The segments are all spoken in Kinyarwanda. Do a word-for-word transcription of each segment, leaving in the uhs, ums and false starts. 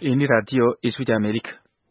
Iyi ni radiyo ijwi ry'Amerika.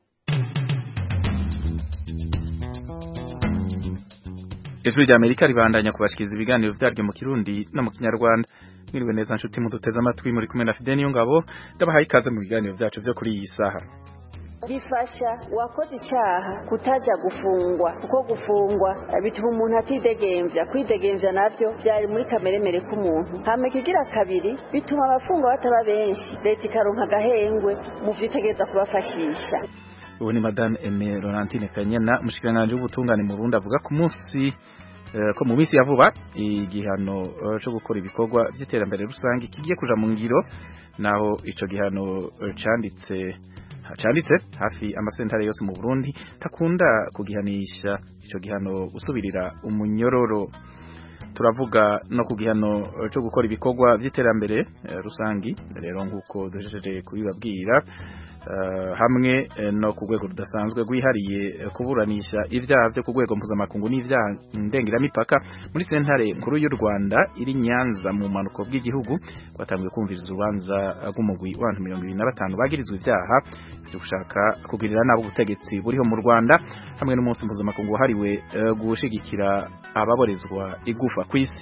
Ijwi ry'Amerika ribandanya kubashikiriza ibiganiro vyaryo mu Kirundi no mu Kinyarwanda. Mwiriwe neza nshuti muduteze amatwi muri kumwe na Fideni Yongabo, ndabahaye ikaze mu biganiro vyacu vyo kuri iyi saha. Gifasha wakoze icyaha kutaja gufungwa kuko gufungwa bituma umuntu atidegemvya kwidegemvya navyo byari muri kameremere k'umuntu hame kigira kabiri bituma abafungwa bataba benshi leta ikaronka agahengwe mu vyitegeza kubafashisha. Ubu ni Madame Aimée Laurentine Kanyana mushikiranganje w'ubutungane mu Burundi avuga ku munsi ko mu minsi ya vuba igihano cyo gukora ibikorwa by'iterambere rusange kigiye kuja mu ngiro naho ico gihano canditse Hacanditse hafi amasentare yose mu Burundi takunda kugihanisha ico gihano usubirira umunyororo. Turavuga no kugihano cyo gukora ibikorwa by'iterambere uh, rusangi rero nguko duhejeje kubibabwira uh, hamwe uh, no kugwego rudasanzwe gwihariye uh, kuburanisha ivyaha vyo kugwego mpuzamakungu n'ivyaha ndengeramipaka muri sentare nkuru y'u Rwanda iri Nyanza mu manuko bw'igihugu kwatangiye kumviriza urubanza rw'umugwi w'abantu mirongo ibiri na batanu bagirizwe ivyaha byo gushaka kugirira nabo ubutegetsi buriho mu Rwanda hamwe n'umunsi mpuzamakungu wahariwe uh, gushigikira ababorezwa igufa kwisi.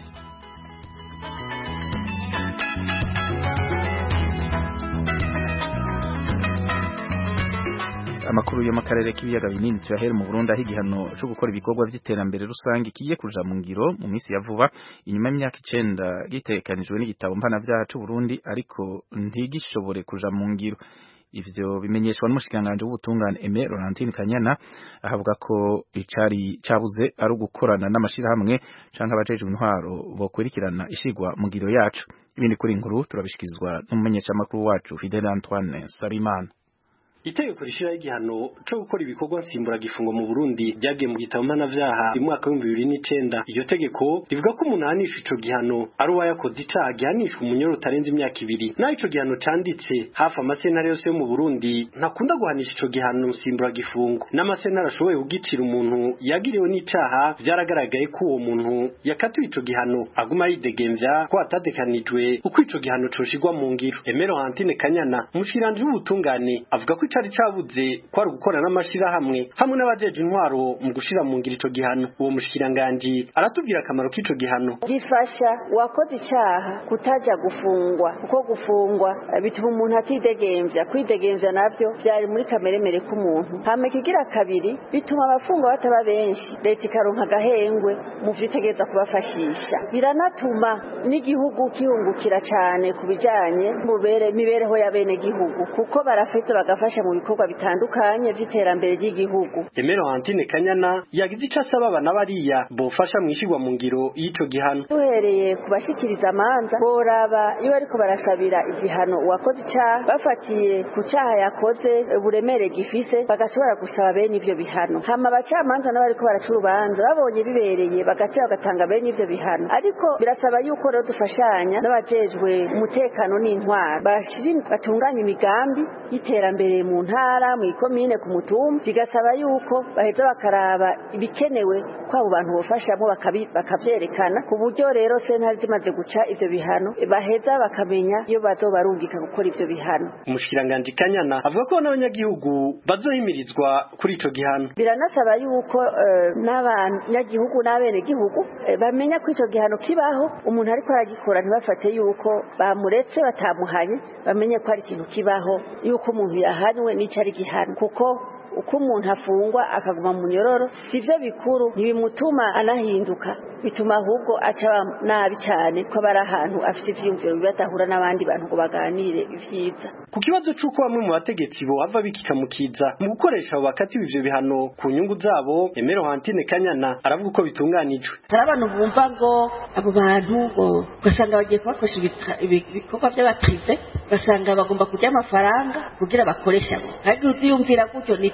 Amakuru yo makarere k'ibiyaga binini tuyahere mu Burundi aho igihano cyo gukora ibikorwa by'iterambere rusange kigiye kuja mu ngiro mu minsi ya vuba inyuma y'imyaka icenda gitekanijwe n'igitabo mpanavyaha cy'u Burundi ariko ntigishobore kuja mu ngiro. Ivyo bimenyeshwa n'umushikiranganje w'ubutungane Aimée Laurentine Kanyana ahavuga ko icari cabuze ari ugukorana n'amashirahamwe canke abajejwe intwaro bokurikirana ishigwa mu ngiro yacu. Ibindi kuri inkuru turabishikizwa n'umumenyesha makuru wacu Fidel Antoine Sarimana. Itegeko rishira igihano cyo gukora ibikorwa nsimbura gifungo mu Burundi byagiye mu gitabo mpanavyaha mu mwaka wa bibiri n'icenda. Iryo tegeko rivuga ko umuntu ahanishwa ico gihano ari uwayakoze icaha gihanishwa umunyoro utarenze imyaka ibiri. Naho ico gihano canditse hafi amasentare yose yo mu Burundi ntakunda guhanisha ico gihano nsimbura gifungo. N'amasentare ashoboye kugicira umuntu yagiriwe n'icaha vyaragaragaye ko uwo muntu yakatiwe ico gihano aguma yidegemvya ko atadekanijwe uko ico gihano coshigwa mu ngiro. Aimée Laurentine Kanyana umushikiranganje w'ubutungane avuga ko cari cabuze kwari gukora n'amashira hamwe hamwe n'abajeje intwaro mu gushira mu ngiro ico gihano. Uwo mushikiranganje aratubwira akamaro k'ico gihano. Gifasha wakoze icyaha kutaja gufungwa kuko gufungwa bituma umuntu atidegemvya kwidegemvya navyo byari muri kameremere k'umuntu hame kigira kabiri bituma abafungwa bataba benshi leta ikaronka agahengwe mu vyitegeza kubafashisha. Biranatuma n'igihugu kihungukira cane kubijanye mubere mibereho ya bene gihugu kuko barafite bagafasha mu bikorwa bitandukanye vy'iterambere ry'igihugu. Aimée Laurentine Kanyana yagize ico asaba abana bariya bofasha mwishigwa mu ngiro y'ico gihano. Duhereye kubashikiriza amanza boraba iyo ariko barasabira igihano uwakoze icaha bafatiye ku caha yakoze uburemere gifise bagashobora gusaba bene ivyo bihano. Hama abacamanza nabo ariko baraca urubanza babonye bibereye bagatera bagatanga bene ivyo bihano. Ariko birasaba yuko rero dufashanya n'abajejwe umutekano n'intwaro bashira batunganya imigambi y'iterambere mu ntara mu ikomine ku mutumba bigasaba yuko baheza bakaraba ibikenewe ko abo bantu bofashamo bakavyerekana ku buryo rero sentare zimaze guca ivyo bihano baheza bakamenya iyo bazobarungika gukora ivyo bihano. Umushikiranganje Kanyana avuga ko n'abanyagihugu bazohimirizwa kuri ico gihano. Biranasaba yuko uh, n'abanyagihugu n'abene gihugu uh, bamenya ko ico gihano kibaho umuntu ariko aragikora ntibafate yuko bamuretse batamuhanye bamenye ko ari ikintu kibaho yuko umuntu yahanywe n'icari gihano kuko uko umuntu afungwa akaguma mu nyororo sivyo bikuru ntibimutuma anahinduka bituma ahubwo aca nabi cyane ko bari ahantu afite ivyumviro bibatahura n'abandi bantu ngo baganire ivyiza. Ku kibazo c'uko bamwe mu bategetsi bo ava bikikamukiza mu gukoresha abo bakatiwe ivyo bihano ku nyungu zabo Aimée Laurentine Kanyana aravuga uko bitunganijwe. Hari abantu bumva ngo abo bantu ngo ugasanga bagiye kubakoresha ibikorwa by'abaprive basanga bagomba kurya amafaranga kugira bakoresha. Ariko uziyumvira gutyo ni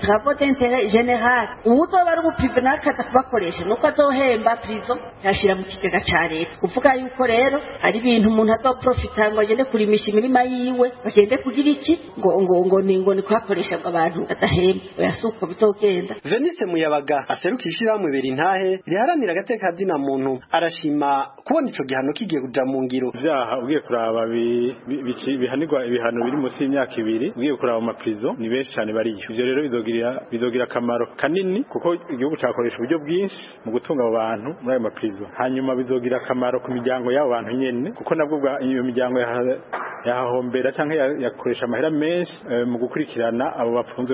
travaux d'intérêt général uzoba ari ubuprive nakaza kubakoresha nuko azohemba prison yashira mu kigega ca leta kuvuga yuko rero ari ibintu umuntu azoprofita ngo agende kurimisha imirima yiwe bagende kugira iki ngo ngo ngo ningo ni kwakoresha abantu adahemba yasuko bitogenda. Venice Muyabaga aserukira ishyirahamwe Berintahe riharanira agateka dina muntu arashima kubona ico gihano kigiye kuja mu ngiro. Vyaha ugiye kuraba bihanirwa ibihano biri munsi y'imyaka ibiri ugiye kuraba mu prison ni benshi cyane bariyo. Ivyo rero bizogira bizogira akamaro kanini kuko igihugu cyakoresha uburyo bwinshi mu gutunga abo bantu muri ayo maprizo. Hanyuma bizogira akamaro ku miryango y'abo bantu nyene kuko nabwo iyo miryango yahombera canke yakoresha amahera menshi mu gukurikirana abo bapfunzwe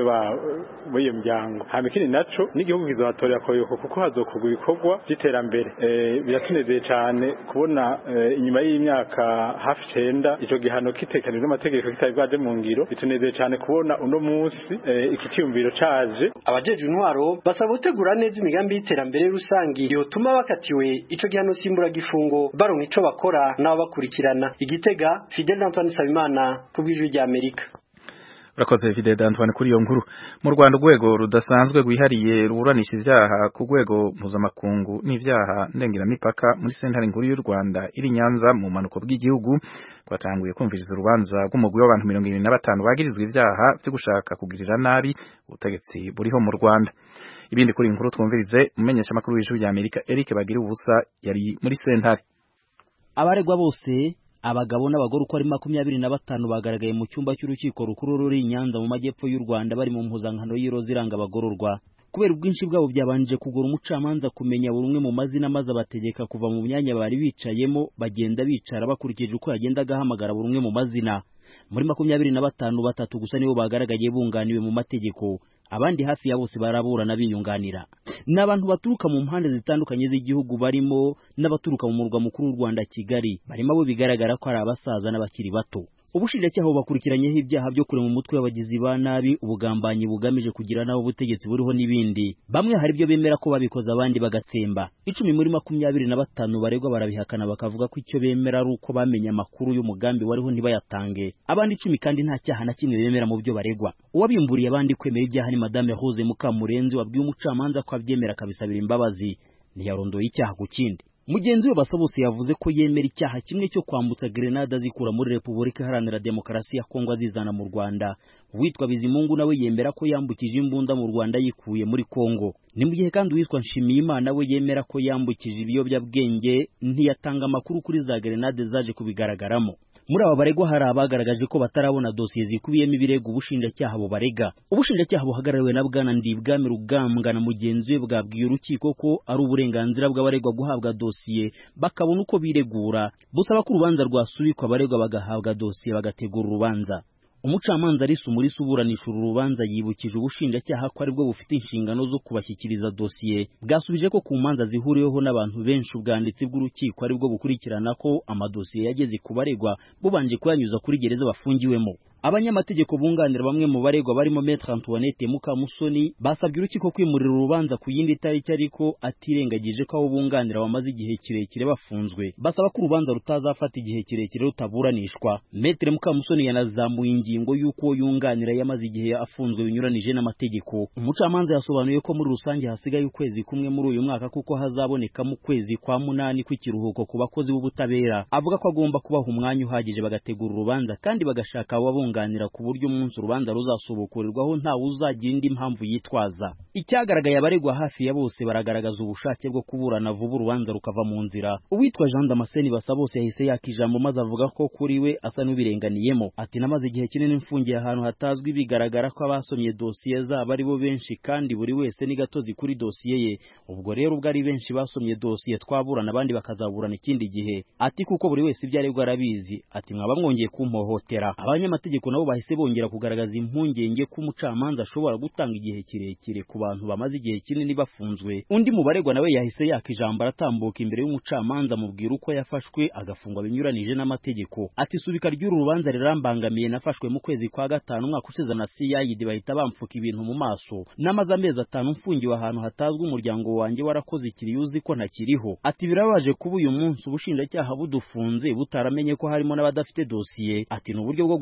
ba iyo miryango. Hama ikindi naco n'igihugu kizohatorera koyoko kuko hazokorwa ibikorwa by'iterambere. Biratunezeye cyane kubona inyuma y'imyaka hafi cenda ico gihano kitekanijwe n'amategeko kitari bwaje mu ngiro. Bitunezeye cyane kubona uno munsi iki cyumviro caje. Abajeje intwaro basaba gutegura neza imigambi y'iterambere rusangi yotuma bakatiwe ico gihano simbura gifungo baronka ico bakora nabo bakurikirana. Igitega, Fidel Antoine Sabimana kubw'ijwi rya Amerika. Urakoze Fidel Antoine kuri iyo nkuru. Mu Rwanda urwego rudasanzwe rwihariye ruburanisha ivyaha ku rwego mpuzamakungu n'ivyaha ndengeramipaka muri sentare nkuru y'u Rwanda iri Nyanza mu manuko bw'igihugu kwatanguye kumviriza urubanza rw'umugwi w'abantu mirongo ibiri na batanu bagirizwe ivyaha vyo gushaka kugirira nabi ubutegetsi buriho mu Rwanda. Ibindi kuri inkuru twumvirize umenyesha makuru w'ijwi rya Amerika Eric Bagira ubusa yari muri sentare. Abaregwa bose abagabo n'abagore uko ari makumyabiri na batanu bagaragaye mu cyumba cy'urukiko rukuru ruri Nyanza mu majyepfo y'u Rwanda bari mu mpuzankano y'iroza iranga abagororwa. Kubera ubwinshi bwabo byabanije kugura umucamanza kumenya buri umwe mu mazina maze abategeka kuva mu myanya bari bicayemo bagenda bicara bakurikije uko yagenda agahamagara buri umwe mu mazina. Muri makumyabiri na batanu batatu gusa nibo bagaragaye bunganiwe mu mategeko, abandi hafi ya bose baraburana biyunganira. N'abantu baturuka mu mpande zitandukanye z'igihugu barimo n'abaturuka mu murwa mukuru w'u Rwanda Kigali, barimo abo bigaragara ko ari abasaza n'abakiri bato. Ubushinjacyaha bukurikiranyeho ibyaha byo kurema umutwe w'abagizi ba nabi, ubugambanyi bugamije kugira naho ubutegetsi buriho n'ibindi. Bamwe hari byo bemera ko babikoze abandi bagatsemba. Icumi muri makumyabiri na batanu baregwa barabihakana bakavuga ko icyo bemera ari uko bamenye amakuru y'umugambi wariho ntibayatange. Abandi icumi kandi nta cyaha na kimwe bemera mu byo baregwa. Uwabimburiye abandi kwemera ibyaha ni Madame Rose Mukamurenzi wabwiye umucamanza ko abyemera akabisabira imbabazi. Ntiyarondoye icyaha ku kindi. Mugenzi we Basabose yavuze ko yemera icyaha kimwe cyo kwambutsa grenade azikura muri Repubulika Iharanira Demokarasi ya Kongo azizana mu Rwanda. Uwitwa Bizimungu nawe yemera ko yambukije imbunda mu Rwanda yikuye muri Kongo. Ni mu gihe kandi uwitwa Nshimiyimana we yemera ko yambukije ibiyobyabwenge ntiyatanga amakuru kuri za grenade zaje kubigaragaramo. Muri aba baregwa hari abagaragaje ko batarabona dosiye zikubiyemo ibirego ubushinjacyaha bo barega. Ubushinjacyaha buhagarariwe na Bwana Ndibwami Rugambwa na mugenzi we bwabwiye urukiko ko ari uburenganzira bw'abaregwa guhabwa dosiye bakabona uko biregura, busaba ko urubanza rwasubikwa abaregwa bagahabwa dosiye bagategura urubanza. Umucamanza Alice Umulisa uburanisha uru rubanza yibukije ubushinjacyaha ko aribwo bufite inshingano zo kubashyikiriza dosiye. Bwasubije ko ku manza zihuriyeho n'abantu benshi ubwanditsi bw'urukiko aribwo bukurikirana ko amadosiye yageze ku baregwa bubanje kuyanyuza kuri gereza bafungiwemo. Abanyamategeko bunganira bamwe mu baregwa barimo Maître Antoinette Mukamusoni basabye urukiko kwimurira urubanza ku yindi tariki ariko atirengagije ko abo bunganira bamaze igihe kirekire bafunzwe. Basaba ko urubanza rutazafata igihe kirekire rutaburanishwa. Maître Mukamusoni yanazamuye ingingo y'uko yunganira yamaze igihe afunzwe binyuranije n'amategeko. Umucamanza yasobanuye ko muri rusange hasigaye ukwezi kumwe muri uyu mwaka kuko hazaboneka mu kwezi kwa munani kw'ikiruhuko ku bakozi b'ubutabera. Avuga ko agomba kubaha umwanya uhagije bagategura urubanza kandi bagashaka abo ganira ku buryo umunsi urubanza ruzasubukurirwaho nta uzagira indi mpamvu yitwaza. Icyagaragaye abaregwa hafi ya bose baragaragaza ubushake bwo kuburana vuba urubanza rukava mu nzira. Uwitwa Jean Damascene Basabose yahise yakijambo maze avuga ko kuri we asa n'ubirenganiyemo. Ati namaze igihe kinini mfungiye ahantu hatazwi bigaragara ko abasomye dosiye zabo ari bo benshi kandi buri wese ni gatozi kuri dosiye ye. Ubwo rero ubwo ari benshi basomye dosiye twaburana abandi bakazaburana ikindi gihe. Ati kuko buri wese ibyo aregwa arabizi. Ati mwaba mwongeye kumpohotera. Abanyamategeko nabo bahise bongera kugaragaza impungenge ko umucamanza ashobora gutanga igihe kirekire ku bantu bamaze igihe kinini bafunzwe. Undi mu baregwa nawe yahise yakijambo aratambuka imbere y'umucamanza mubwira uko yafashwe agafungwa binyuranije n'amategeko. Ati subika ry'uru rubanza rirambangamiye nafashwe mu kwezi kwa gatanu umwaka ushize na C I D bahita bamfuka ibintu mu maso. Namaze amezi atanu mfungiwe ahantu hatazwi umuryango wanjye warakoze ikiriyuzi ko ntakiriho. Ati birabaje kuba uyu munsi ubushinjacyaha budufunze butaramenye ko harimo n'abadafite dosiye. Ati n'uburyo bwo gutinza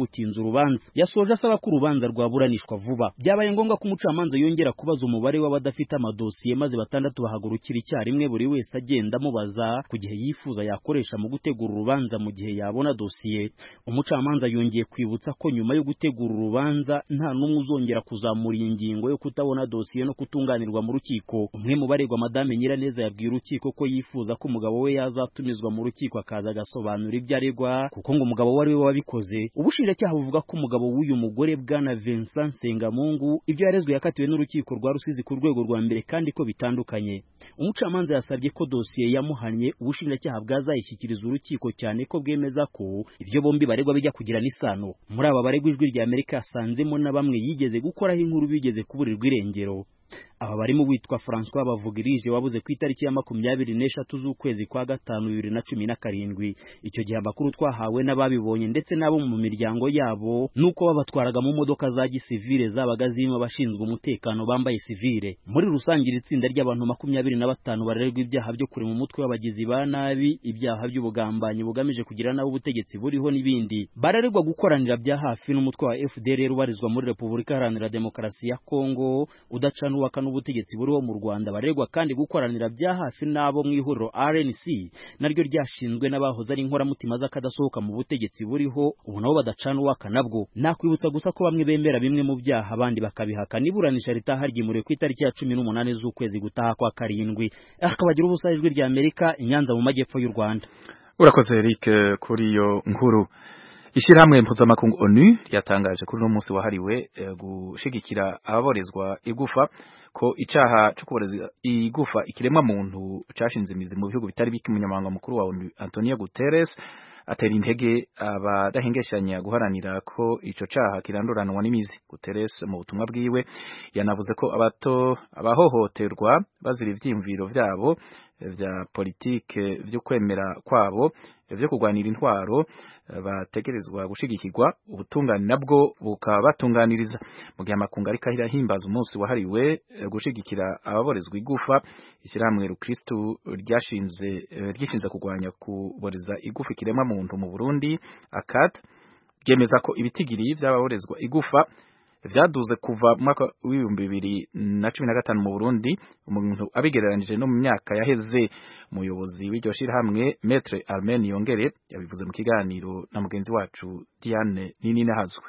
urubanza. Yasoje asaba ko urubanza rwaburanishwa vuba. Byabaye ngombwa ko umucamanza yongera kubaza umubare w'abadafite amadosiye maze batandatu bahagurukira icyarimwe, buri wese agenda amubaza ku gihe yifuza yakoresha mu gutegura urubanza mu gihe yabona dosiye. Umucamanza yongeye kwibutsa ko nyuma yo gutegura urubanza nta n'umwe uzongera kuzamura iyi ngingo yo kutabona dosiye no kutunganirwa mu rukiko. Umwe mu baregwa Madame Nyiraneza yabwiye urukiko ko yifuza ko umugabo we yazatumizwa mu rukiko akaza agasobanura ibyo aregwa kuko ngo umugabo wari we wabikoze. Ubushinjacyaha buvuga ko umugabo w'uyu mugore Bwana Vincent Sengamungu ibyo yarezwe yakatiwe n'urukiko rwa Rusizi ku rwego rwa mbere kandi ko bitandukanye. Umucamanza yasabye ko dosiye yamuhannye ubushinjacyaha bwazayishyikiriza urukiko cyane ko bwemeza ko ibyo bombi baregwa bijya kugirana isano. Muri aba baregwa Ijwi rya Amerika yasanzemo na bamwe yigeze gukoraho inkuru bigeze kuburirwa irengero. Aba barimo witwa François Bavugirije wabuze ku itariki ya makumyabiri n'eshatu z'ukwezi kwa gatanu bibiri na cumi na karindwi. Icyo gihe amakuru twahawe n'ababibonye ndetse n'abo mu miryango yabo nuko babatwaraga mu modoka za gisivile zabaga zirimo abashinzwe umutekano bambaye sivile. Muri rusange iri tsinda ry'abantu makumyabiri na batanu barerwa ibyaha byo kuri mu mutwe w'abagizi ba nabi, ibyaha by'ubugambanyi bugamije kugira nabo ubutegetsi buriho n'ibindi. Barerwa gukoranira bya hafi n'umutwe wa F D L R ubarizwa muri Repubulika Iharanira Demokarasi ya Kongo udacana waka n'ubutegetsi buriho mu Rwanda. Baregwa kandi gukoranira bya hafi n'abo mu ihuriro R N C naryo ryashinzwe n'abahoze ari inkoramutima z'akadasohoka mu butegetsi buriho ubu nabo badacana uwaka nabwo. Nakwibutsa gusa ko bamwe bemera bimwe mu byaha abandi bakabihaka. Niburanisha ritaha ryimuriwe ku itariki ya cumi n'umunani z'ukwezi gutaha kwa karindwi. Akabagira ubusa Ijwi rya Amerika i Nyanza mu majyepfo y'u Rwanda. Urakoze Eric kuri iyo nkuru. Ishirahamwe mpuzamakungu ONU ryatangaje kuri uno munsi wahariwe uh, gushigikira ababorezwa igufa ko icaha cyo kuboreza igufa ikiremwa muntu cashinze imizi mu bihugu bitari biki. Umunyamabanga mukuru wa ONU Antonio Guterres atera intege abadahengeshanya guharanira ko ico caha kiranduranwa n'imizi. Guterres mu butumwa bwiwe yanavuze ko abato abahohoterwa bazira ivyimviro vyabo vya politike vyo kwemera kwabo vyo kugwanira intwaro bategerezwa gushigikirwa, ubutungane nabwo bukabatunganiriza. Mu gihe amakungu ariko ahimbaza umunsi wahariwe gushigikira ababorezwa igufa, ishyirahamwe Rukristo ryashinze ryishinze kugwanya kuboreza igufa ikiremwa muntu mu Burundi ACAD ryemeza ko ibitigiri by'ababorezwa igufa vyaduze kuva mu mwaka w'ibihumbi bibiri na cumi na gatanu mu Burundi umuntu abigereranije no mu myaka yaheze. Umuyobozi w'iryo shirahamwe Maître Armen Yongere yabivuze mu kiganiro na mugenzi wacu Diane Ninina Hazwe.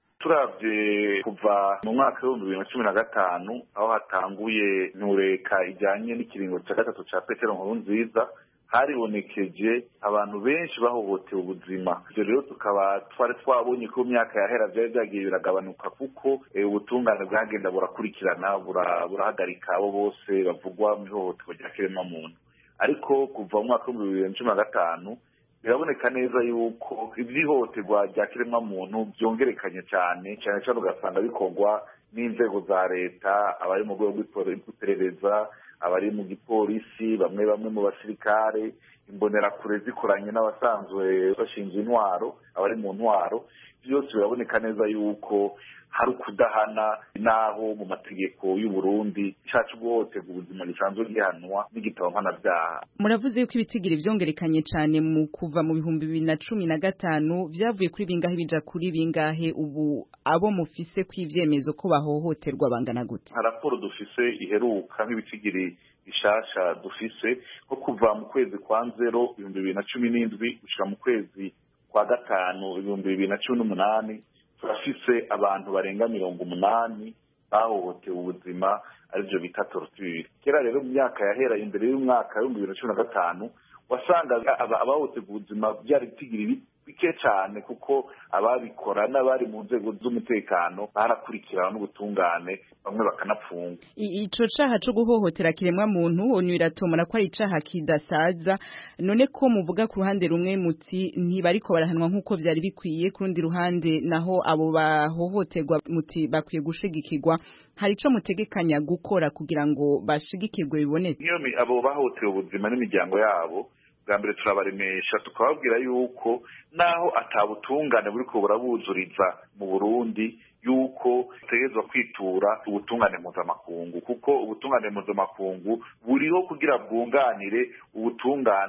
Turavye kuva mu mwaka w'ibihumbi bibiri na cumi na gatanu aho hatanguye ntureka ijanye n'ikiringo cya gatatu ca Petero Nkurunziza, haribonekeje abantu benshi bahohotewe ubuzima. Ivyo rero tukaba twari twabonye ko myaka yahera byari byagiye biragabanuka kuko ubutungane bwagenda burakurikirana burahagarika abo bose bavugwa mu ihohoterwa rya kiremwa muntu. Ariko kuva mu mwaka w'ibihumbi bibiri na cumi na gatanu biraboneka neza yuko ivy'ihohoterwa rya kiremwa muntu byongerekanye cyane cyane cyane ugasanga bikorwa n'inzego za leta, abari mu rwego rw'iperereza, abari mu gipolisi, bamwe bamwe mu basirikare, imbonerakure zikoranye n'abasanzwe bashinzwe intwaro, abari mu ntwaro. Byose biraboneka neza yuko hari ukudahana naho mu mategeko y'u Burundi cacu bwose ubuzima gisanzwe gihanwa n'igitabo mpanavyaha. Muravuze yuko ibitigiri vyongerekanye cyane mu kuva mu bihumbi bibiri na cumi na gatanu vyavuye kuri bingahe bija kuri bingahe ubu abo mufise kw'ivyemezo ko bahohoterwa bangana gute? Raporo dufise iheruka nk'ibitigiri bishasha dufise ko kuva mu kwezi kwa nzero ibihumbi bibiri na cumi n'indwi gushika mu kwezi kwa gatanu ibihumbi bibiri na cumi n'umunani turafise abantu barenga mirongo umunani bahohotewe ubuzima arivyo bita torture. Kera rero mu myaka yahera imbere y'umwaka w'ibihumbi bibiri na cumi na gatanu wasanga abahohotewe ubuzima byari bitigiri bike cyane kuko ababikora n'abari mu nzego z'umutekano barakurikirana n'ubutungane bamwe bakanapfunga. Ico caha cyo guhohotera kiremwa muntu onu iratomora ko ari icaha kidasaza. None ko muvuga ku ruhande rumwe muti ntibariko barahanwa nk'uko vyari bikwiye, ku rundi ruhande naho abo bahohoterwa muti bakwiye gushigikirwa, hari ico mutegekanya gukora kugira ngo bashigikirwe biboneke? Iyo abo bahohotewe ubuzima n'imiryango yabo bwa mbere turabaremesha tukababwira yuko naho atabutungane buriko burabuzuriza mu Burundi yuko tegezwa kwitura ubutungane mpuzamakungu, kuko ubutungane mpuzamakungu buriho kugira bwunganire ubutungane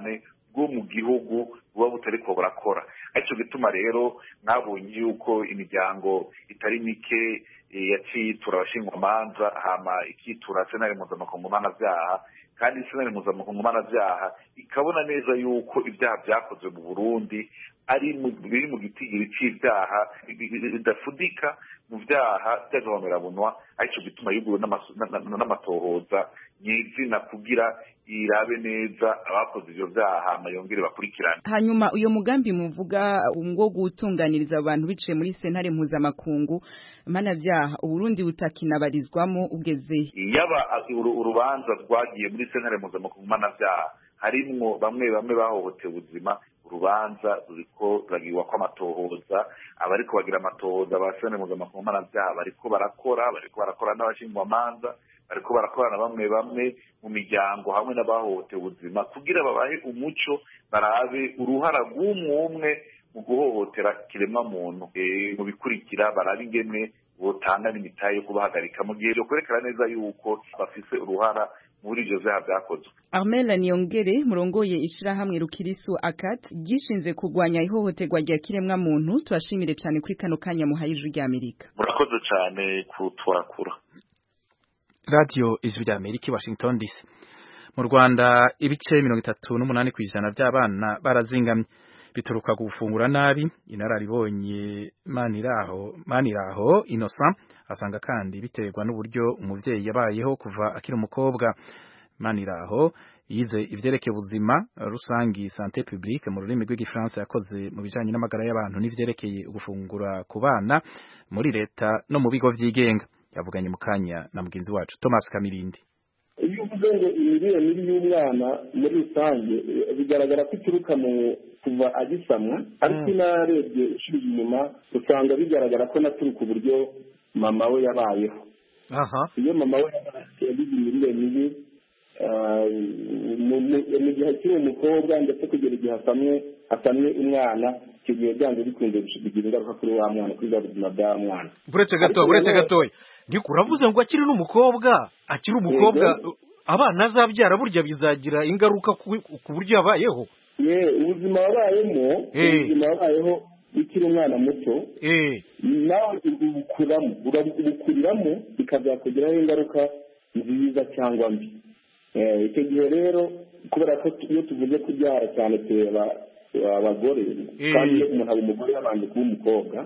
bwo mu gihugu buba butariko burakora. Ariko gituma rero mwabonye yuko imiryango itari mike yacitura abashingwa manza hama ikitura senari mpuzamakungu mpanavyaha, kandi senari mpuzamakungu mpanavyaha ikabona neza yuko ibyaha byakozwe mu Burundi ari biri mu gitigiri c'ivyaha bidafudika mu vyaha by'agahomerabunwa. Ariko gituma yuguruwe n'amatohoza nyizina kugira irabe neza abakoze ivyo vyaha amayongere bakurikirana. Hanyuma uyo mugambi muvuga ngo gutunganiriza abantu biciye muri sentare mpuzamakungu mpanavyaha Uburundi butakinabarizwamo ugeze yaba urubanza rwagiye muri sentare mpuzamakungu mpanavyaha harimwo bamwe bamwe bahohotewe ubuzima, urubanza ruriko ruragirwa ko amatohoza, abariko bagira amatohoza ba sentare mpuzamakungu mpanavyaha bariko barakora bariko barakora n'abashingwamanza, bariko barakorana bamwe bamwe mu miryango hamwe n'abahohotewe ubuzima kugira babahe umuco, barabe uruhara rw'umwe umwe mu guhohotera kiremwa muntu mu bikurikira, barabe ingene botanga n'imitahe yo kubahagarika mu gihe cyo kwerekana neza yuko bafise uruhara muri ivyo vyaha vyakozwe. Armel Niyongere murongoye ishirahamwe Rukirisu Akat gishinze kugwanya ihohoterwa rya kiremwa muntu, turashimire cyane kuri kano kanya muhaye ijwi rya Amerika. Murakoze cyane kutwakura. Radio Ijwi rya Amerika, Washington D C. Mu Rwanda ibice mirongo itatu n'umunani kw'ijana by'abana barazingamye bituruka gufungura nabi. Inararibonye Maniraho Maniraho Innocent asanga kandi biterwa n'uburyo umuvyeyi yabayeho kuva akiri umukobwa. Maniraho yize ivyerekeye ubuzima rusangi santé publique mu rurimi rw'igifaransa, yakoze mu bijanye n'amagara y'abantu n'ivyerekeye gufungura ku bana muri leta no mu bigo vyigenga. Yavuganye mu kanya na mugenzi wacu Thomas Kamirindi. Iyo uvuze ngo imirire mibi y'umwana muri rusange bigaragara ko ituruka mu kuva agisamwa, ariko narebye ishuri inyuma usanga bigaragara ko naturuka uburyo mama we yabayeho. Aha. Iyo mama we yagize imirire mibi mu gihe akiri umukobwa ndetse kugera igihe asamwe asamwe umwana, icyo gihe byanze bikunze bigira ingaruka kuri wa mwana, kuri bwa buzima bwa mwana. Buretse gato buretse gatoya uravuze ngo akiri n'umukobwa akiri umukobwa abana azabyara burya bizagira ingaruka ku buryo yabayeho. Ye ubuzima wabayemo ubuzima wabayeho ukiri umwana muto nawe ubukuramo ubukuriramo bikazakugiraho ingaruka nziza cyangwa mbi. Icyo gihe rero kubera ko iyo tuvuze kubyara cyane tureba abagore, kandi iyo umuntu aba umugore yabanje kuba umukobwa,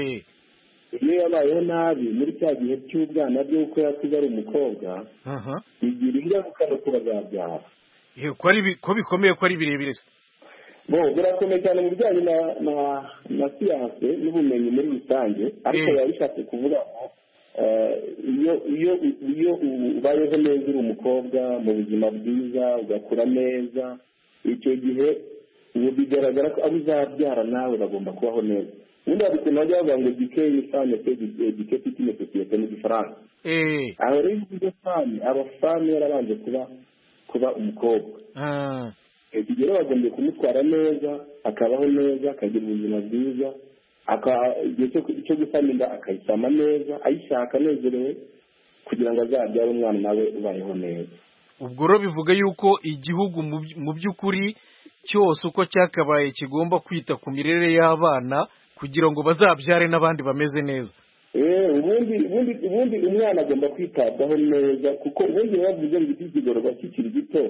iyo yabayeho nabi muri cya gihe cy'ubwana bwe uko yakuze ari umukobwa bigira ingaruka no kuba azabyara. Ko bikomeye ko ari birebire se? Bo birakomeye cyane mu bijyanye na na na siyanse n'ubumenyi muri rusange, ariko biba bishatse kuvuga ngo iyo iyo iyo ubayeho neza uri umukobwa mu buzima bwiza ugakura neza, icyo gihe ubu bigaragara ko abo uzabyara nawe bagomba kubaho neza. Ubundi hari ukuntu bajya bavuga ngo gikeye fane se gike titine sosiyete mu gifaransa. Aho rero ibyo fane abafane yarabanje kuba kuba umukobwa. Igihe rero bagombye kumutwara neza, akabaho neza, akagira ubuzima bwiza, igihe cyo gusama inda akayisama neza, ayishaka anezerewe kugira ngo azabyare umwana nawe ubayeho neza. Ubwo rero bivuga yuko igihugu mu by'ukuri cyose uko cyakabaye kigomba kwita ku mirere y'abana kugira ngo bazabyare n'abandi bameze neza. Eh ubundi ubundi ubundi umwana agomba kwitabwaho neza, kuko ubundi bavuze ngo ikigororwa kikiri gito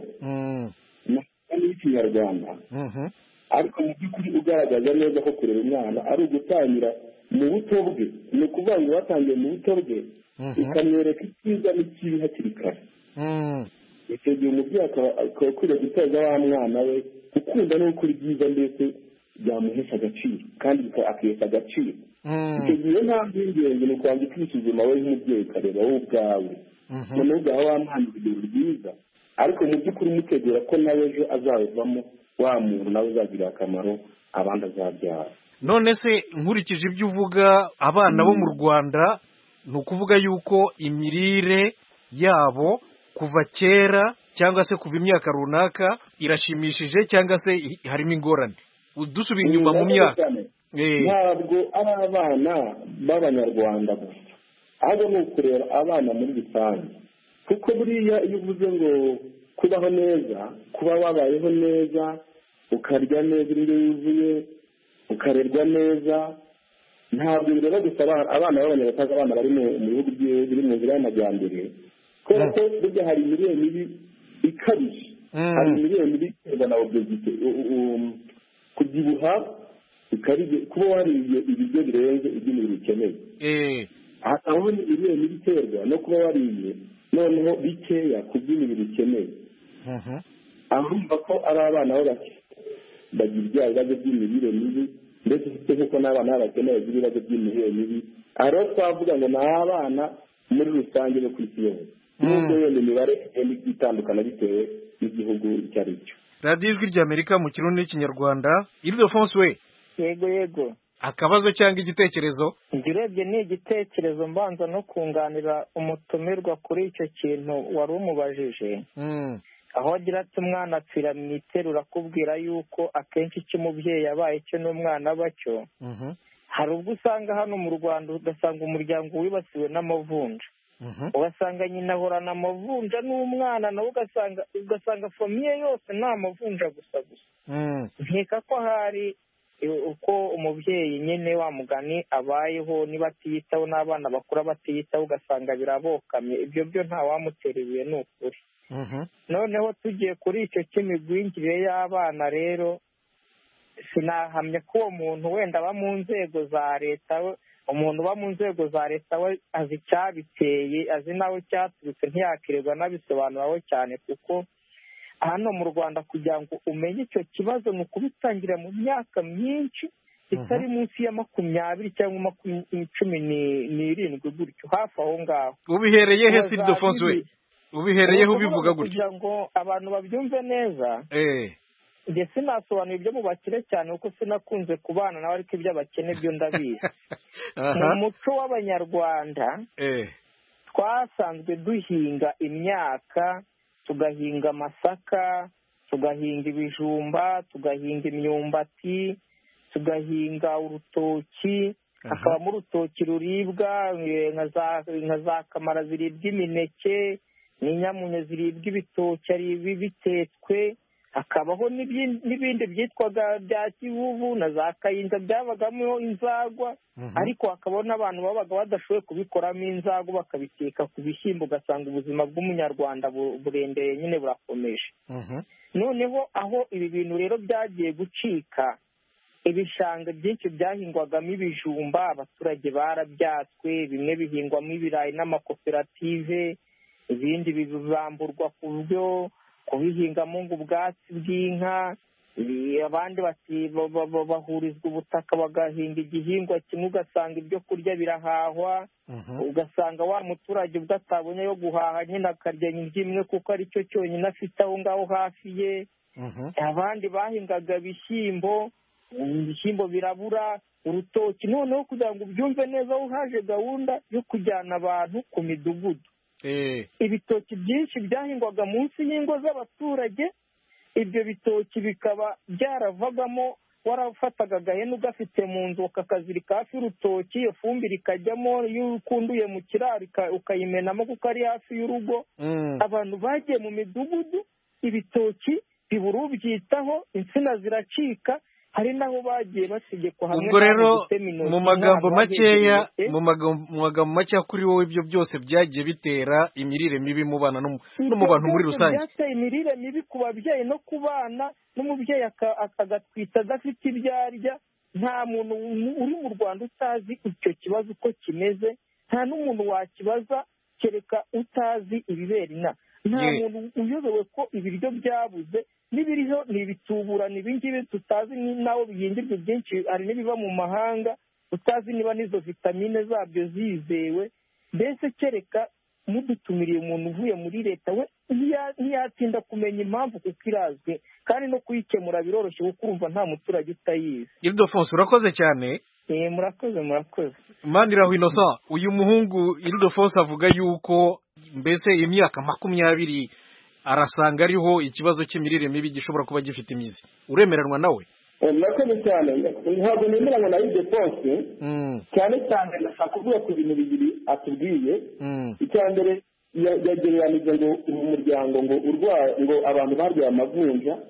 n'ikinyarwanda, ariko mu by'ukuri ugaragaza neza ko kurera umwana ari ugutangira mu buto bwe. Ni ukuvuga ngo watangiye mu buto bwe ukamwereka icyiza n'ikibi hakiri kare. Icyo gihe umubyeyi akaba akwiriye gutoza wa mwana we gukunda no gukora ibyiza, mbese byamuhesha agaciro kandi akihesha agaciro. Icyo gihe nta by'ingenzi ni ukwandika isuzuma wowe nk'umubyeyi ukareba wowe ubwawe, noneho ugaha wa mwana urugero rwiza, ariko mu by'ukuri umutegura ko nawe ejo azabivamo wa muntu nawe uzagirira akamaro abandi azabyara. None se nkurikije ibyo uvuga, abana bo mu Rwanda ni ukuvuga yuko imirire yabo kuva kera cyangwa se kuva imyaka runaka irashimishije cyangwa se harimo ingorane? Udusubira inyuma mu myaka. Ntabwo ari abana b'Abanyarwanda gusa, ahubwo ni ukureba abana muri rusange, kuko buriya iyo uvuze ngo kubaho neza, kuba wabayeho neza, ukarya neza indyo yuzuye ukarerwa neza ntabwo bireba gusa abana b'abanyarwanda abana bari mu bihugu biri mu nzira y'amajyambere kubera ko burya hari imirire mibi ikabije hari imirire mibi iterwa na obesite kubyibuha kuba wariye ibiryo birenze iby'umubiri ukeneye hakabaho imirire mibi iterwa no kuba wariye noneho bikeya ku by'umubiri ukeneye ahumva ko ari abana bo bake bagira ibya bibazo by'imirire mibi ndetse ufite nk'uko n'abana bakeneye bagira ibibazo by'imirire mibi aha rero twavuga ngo ni abana muri rusange bo ku isi yose nubwo wenda imibare igenda itandukana bitewe n'igihugu icyo ari cyo. radiyo ijwi ry'amerika mu kirundi n'ikinyarwanda Ildefonse we yego yego akabazo cyangwa igitekerezo? njye urebye ni igitekerezo mbanza no kunganira umutumirwa kuri icyo kintu wari umubajije aho agira ati umwana apfira mu iterura akubwira yuko akenshi icyo umubyeyi yabaye cyo n'umwana aba cyo. hari ubwo usanga hano mu Rwanda ugasanga umuryango wibasiwe n'amavunja ugasanga nyina ahorana amavunja n'umwana nawe ugasanga ugasanga famiye yose ni amavunja gusa gusa. nkeka ko hari uko umubyeyi nyine wa mugani abayeho niba atiyitaho n'abana bakura batiyitaho ugasanga birabokamye ibyo byo nta wamutera ibuye ni ukuri. noneho tugiye kuri icyo cy'imigwingire y'abana rero sinahamya ko uwo muntu wenda aba mu nzego za leta umuntu uba mu nzego za leta we azi icyabiteye azi nawe cyaturutse ntiyakirirwa n'abisobanuraho cyane kuko hano mu Rwanda kugira ngo umenye icyo kibazo ni ukubitangira mu myaka myinshi itari munsi ya makumyabiri cyangwa cumi n'irindwi gutyo hafi aho ngaho. ubihereye he Ildefonse we ubihereyeho ubivuga gutyo kugira ngo abantu babyumve neza. njye sinasobanura ibyo mu bakire cyane kuko sinakunze kubana nawe ariko iby'abakene byo ndabizi. mu muco w'abanyarwanda twasanzwe duhinga imyaka tugahinga amasaka tugahinga ibijumba tugahinga imyumbati tugahinga urutoki hakabamo urutoki ruribwa nka za kamara ziribwa imineke n'inyamunyo ziribwa ibitoki ari bitetswe hakabaho n'ibindi byitwaga bya kivuvu na za kayinza byabagamo inzagwa ariko hakabaho n'abantu babaga badashoboye kubikoramo inzagwa bakabiteka ku bishyimbo ugasanga ubuzima bw'umunyarwanda burendeye nyine burakomeje. noneho aho ibi bintu rero byagiye gucika ibishanga byinshi byahingwagamo ibijumba abaturage barabyatswe bimwe bihingwamo ibirayi n'amakoperative ibindi bibamburwa ku buryo kubihingamo ngo ubwatsi bw'inka abandi bahurizwa ubutaka bagahinga igihingwa kimwe ugasanga ibyo kurya birahahwa ugasanga wa muturage ubwo atabonye yo guhaha nyine akarya imwe kuko ari cyo cyonyine afite aho ngaho hafi ye. abandi bahingaga ibishyimbo ibishyimbo birabura urutoki noneho kugira ngo ubyumve neza aho haje gahunda yo kujyana abantu ku midugudu. ibitoki byinshi byahingwaga munsi y'ingo z'abaturage ibyo bitoki bikaba byaravagamo warafataga agahene ugafite mu nzu ukakazirika hafi y'urutoki iyo fumbire ikajyamo iyo ukunduye mu kiraro ukayimenamo kuko ari hafi y'urugo. abantu bagiye mu midugudu ibitoki bibura ubyitaho insina ziracika hari naho bagiye bategekwa hamwe. ubwo rero mu magambo makeya mu magambo makeya kuri wowe ibyo byose byagiye bitera imirire mibi mu bana no mu bantu muri rusange. byateye imirire mibi ku babyeyi no ku bana n'umubyeyi agatwita adafite ibyo arya. nta muntu uri mu Rwanda utazi icyo kibazo uko kimeze nta n'umuntu wakibaza kereka utazi ibibera ina nta muntu uyobewe ko ibiryo byabuze n'ibiriho ni ibitubura ni ibingibi tutazi n'aho bihingirwa byinshi hari n'ibiva mu mahanga utazi niba n'izo vitamine zabyo zizewe. mbese kereka mudutumiriye umuntu uvuye muri leta we ntiyatinda kumenya impamvu kuko irazwi kandi no kuyikemura biroroshye kuko urumva nta muturage utayizi. Ildefonse urakoze cyane. eh murakoze murakoze. Maniraho Innocent uyu muhungu Ildefonse avuga yuko mbese imyaka makumyabiri arasanga ariho ikibazo cy'imirire mibi gishobora kuba gifite imizi. uremeranwa nawe? murakoze cyane ntabwo nemeranywa na Ildefonse cyane cyane ndashaka kuvuga ku bintu bibiri atubwiye. icya mbere yagereranije ngo umuryango ngo urwaye ngo abantu barwaye amavunja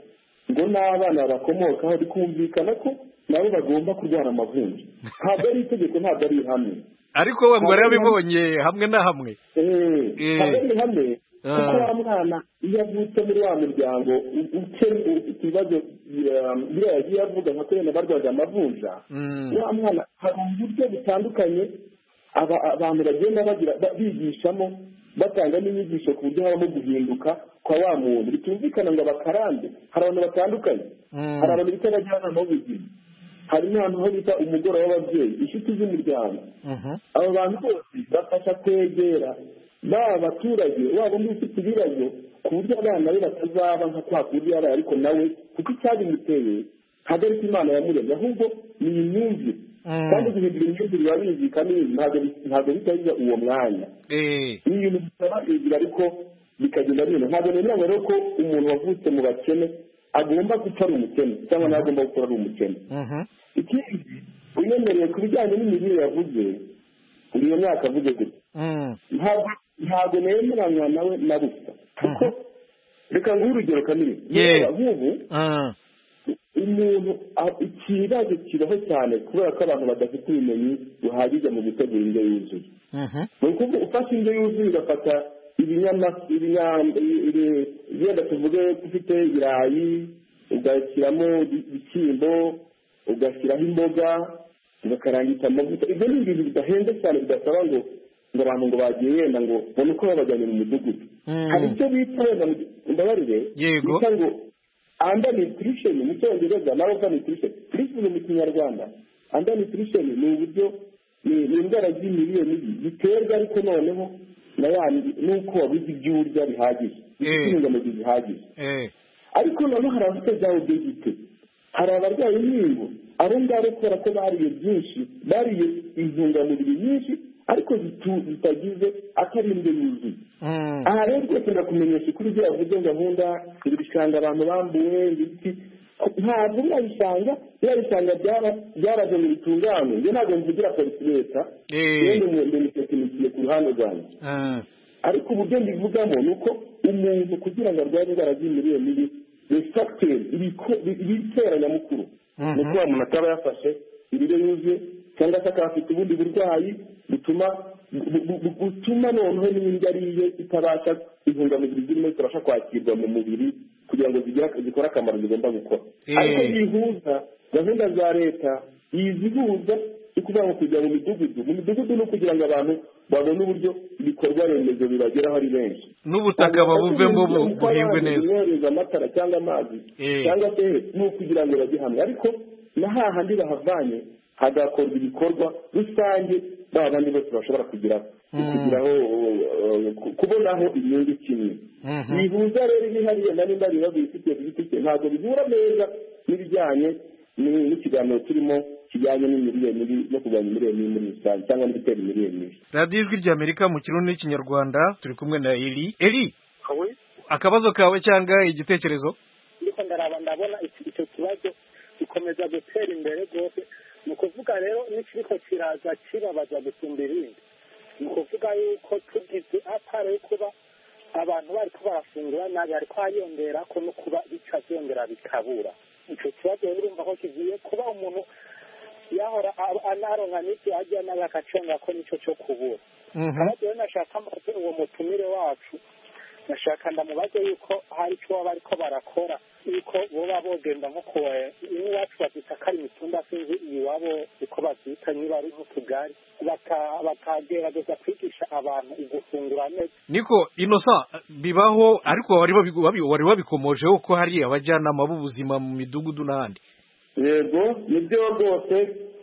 ngo n'abana bakomokaho bikumvikana ko nabo bagomba kurwara amavunja ntabwo ari itegeko ntabwo ari ihame ariko we ngo yarabibonye hamwe na hamwe ntabwo ari ihame kuko wa mwana iyo avutse muri wa muryango ukennye ufite ibibazo biriya yagiye avuga nka kubera barwaje amavunja wa mwana hari uburyo butandukanye abantu bagenda bagira bigishamo batanga n'inyigisho ku buryo habamo guhinduka kwa wa muntu bitumvikana ngo abakarande hari abantu batandukanye hari abantu bita abajyanama b'ubuzima hari n'ahantu ho bita umugore w'ababyeyi inshuti z'umuryango abo bantu bose bafasha kwegera baba abaturage waba undi ufite ibibazo ku buryo abana be batazaba nka kwa kundi yabaye ariko nawe kuko icyabimuteye ntabwo ari imana yamuremye ahubwo ni imyumvire kandi guhindura imyumvire biba bizikana ntabwo bitabiza uwo mwanya ni ibintu bisaba kwigira ariko bikagenda bino ntabwo nemera rero ko umuntu wavutse mu bakene agomba gupfa ari umukene cyangwa nawe agomba gukora ari umukene ikindi uyemereye ku bijyanye n'imirire yavuze muri iyo myaka avuze gutya ntabwo nemeranywa nawe na busa kuko reka nguhe urugero kamere nk'ubu umuntu ikibazo kibaho cyane kubera ko abantu badafite ubumenyi buhagije mu gutegura indyo yuzuye ni ukuvuga ufashe indyo yuzuye ugafata ibigenda tuvuge ko ufite ibirayi ugashyiramo ibishyimbo ugashyiraho imboga ugakarangita amavuta ibyo ni ibintu bidahenze cyane bidasaba ngo ngo abantu ngo bagiye yenda ngo babone uko babajyanye mu mudugudu hari icyo bita wenda mbabarire bita ngo under nutrition mu cyongereza na over nutrition nutrition mu kinyarwanda under nutrition ni uburyo ni indwara z'imirire mibi biterwa ariko noneho na yandi nuko wabuze ibyo urya bihagije intungamubiri zihagije ariko noneho hari abafite za obesite hari abarwaye inkingo abo ngabo kubera ko bariye byinshi bariye intungamubiri nyinshi ariko zitagize atari indyo yuzuye aha rero rwose ndakumenyesha ukuri ibyo yavuze gahunda ibishanga abantu bambuwe ibiti ntabwo mwabishanga mwabishanga byaraje mu bitunganywe njye ntabwo mvugira polisi leta yenda ndemitekinisiye ku ruhande rwanjye ariko uburyo mbivugamo ni uko umuntu kugira ngo arware indwara z'imirire mibi refacteri ibitera nyamukuru ni uko umuntu ataba yafashe ibiryo yuzuye cyangwa se akaba afite ubundi burwayi butuma butuma noneho n'indyo ariye itabasha intungamubiri zirimo zitabasha kwakirwa mu mubiri kugira ngo zikore akamaro zigomba gukora ariko yihuza gahunda za leta yizihuza yo kuvuga ngo kujya mu midugudu mu midugudu ni ukugira ngo abantu babone uburyo ibikorwa remezo bibageraho ari benshi n'ubutaka babuvemo buhingwe neza bohereza amatara cyangwa amazi cyangwa se ni ukugira ngo bajye hamwe ariko na hahandi bahavanye hagakorwa ibikorwa rusange ba bandi bose bashobora kugeraho kugiraho kubonaho inyungu kimwe bihuza rero ibihariye na nimba biba bifitiye ku giti cye ntabwo bihura neza n'ibijyanye n'ikiganiro turimo kijyanye n'imirire mibi no kurwanya imirire mibi muri rusange cyangwa no gutera imirire mibi radiyo ijwi ry'amerika mu kirundi n'ikinyarwanda turi kumwe na eri eri akabazo kawe cyangwa igitekerezo ndiko ndaraba ndabona icyo kibazo gikomeza gutera imbere rwose ni ukuvuga rero n'ikiriko kiraza kibabaza gusumba ibindi ni ukuvuga yuko tugize atari kuba abantu bari ko barafungura nabi ariko hayongera ko no kuba bicazongera bikabura icyo kibazo urumva ko kigiye kuba umuntu yahora anaronka n'ibyo ajya nawe akaconga ko nicyo cyo kubura kandi rero nashaka amaze uwo mutumire wacu nashaka ndamubaze yuko hari icyo baba bariko barakora yuko boba bogenda nko kuwa iwacu bazita ko ari imitumba sinzi iwabo uko bazita niba ari nk'utugari bakagerageza kwigisha abantu ugufungura neza niko inosa bibaho ariko wari wabikomojeho ko hari abajyanama b'ubuzima mu midugudu n'ahandi yego nibyo rwose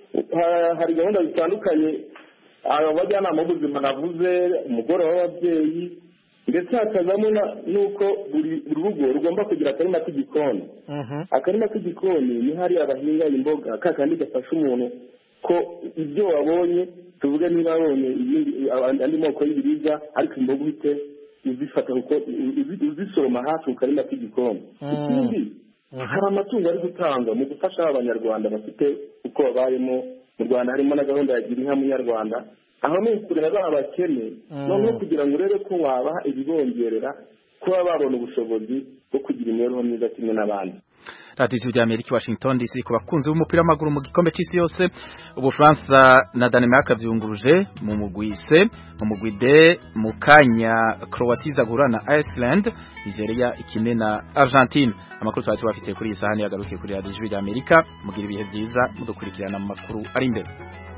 hari gahunda zitandukanye abo bajyanama b'ubuzima navuze umugore w'ababyeyi ndetse hakazamo n'uko buri rugo rugomba kugira akarima k'igikoni akarima k'igikoni ni hariya bahinga imboga ka kandi gafasha umuntu ko ibyo wabonye tuvuge niba wabonye andi moko y'ibiribwa ariko imboga uhite uzifata kuko uzisoroma hafi mu karima k'igikoni ikindi hari amatungo ari gutangwa mu gufasha abanyarwanda bafite uko babayemo mu rwanda harimo na gahunda ya gira inka munyarwanda aho ni ukureba ba bakene noneho kugira ngo urebe ko wabaha ibibongerera kuba babona ubushobozi bwo kugira imibereho myiza kimwe n'abandi Radio ya Amerika Washington D C ku bakunzi b'umupira w'amaguru mu gikombe c'isi yose Ubufaransa na Danemark vyunguruje mu mugwi C mu mugwi D mu kanya Croatia izagura na Iceland Nigeria ikine na Argentine amakuru twari tubafite kuri iyi sahani yagarukiye kuri Radio ya Amerika mugira ibihe byiza mudukurikirana mu makuru ari imbere